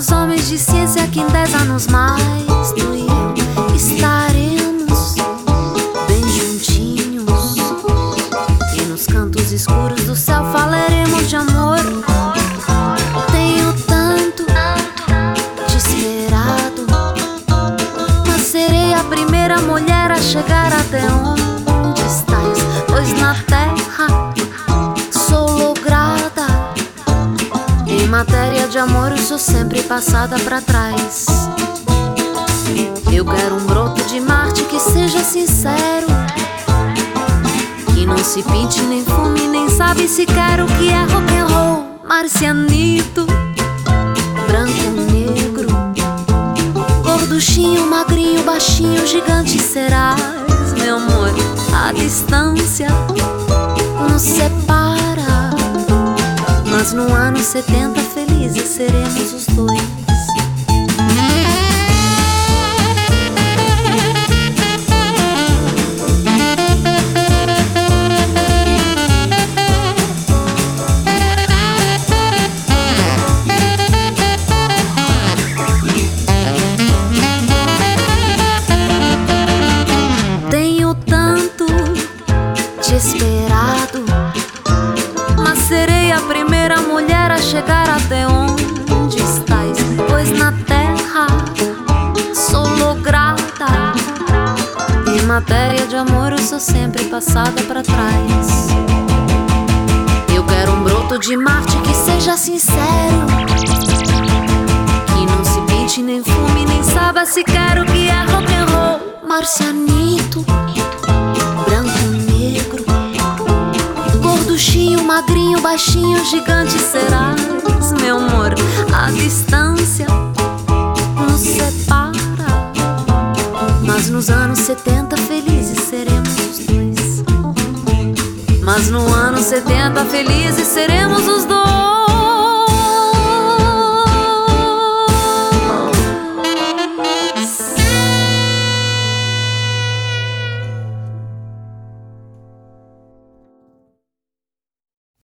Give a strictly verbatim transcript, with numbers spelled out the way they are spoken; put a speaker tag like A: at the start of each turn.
A: os homens de ciência que em dez anos mais tu e eu estaremos bem juntinhos, e nos cantos escuros do céu falaremos de amor. Tenho tanto te esperado, mas serei a primeira mulher a chegar até onde estás, pois na terra sou lograda. Em matéria de amor eu sou sempre passada pra trás. Eu quero um broto de Marte que seja sincero, que não se pinte, nem fume, nem sabe sequer o que é rock and roll. Marcianito, branco, negro, gorduchinho, magrinho, baixinho, gigante serás, meu amor. A distância nos separa, mas no ano setenta felizes seremos os dois. Tenho tanto te esperado, mas serei a primeira mulher a chegar até onde estás, pois na terra sou lograda. Em matéria de amor eu sou sempre passada pra trás. Eu quero um broto de Marte que seja sincero, que não se pinte, nem fume, nem saiba sequer o que é rock and roll. Marcianito, branco, negro, gorduchinho, magrinho, baixinho, gigante serás, meu amor. A distância nos separa, mas nos anos setenta felizes seremos os dois. Mas no ano setenta felizes seremos os dois.